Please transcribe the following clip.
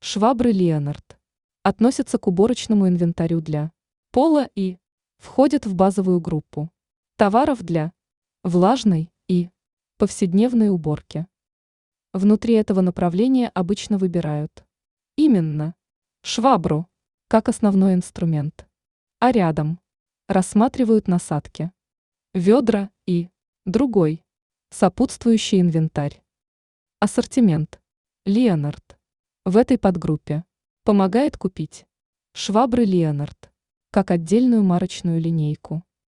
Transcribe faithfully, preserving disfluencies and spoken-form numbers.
Швабры Леонард относятся к уборочному инвентарю для пола и входят в базовую группу товаров для влажной и повседневной уборки. Внутри этого направления обычно выбирают именно швабру как основной инструмент, а рядом рассматривают насадки, ведра и другой сопутствующий инвентарь. Ассортимент. Леонард в этой подгруппе помогает купить швабры Леонард как отдельную марочную линейку.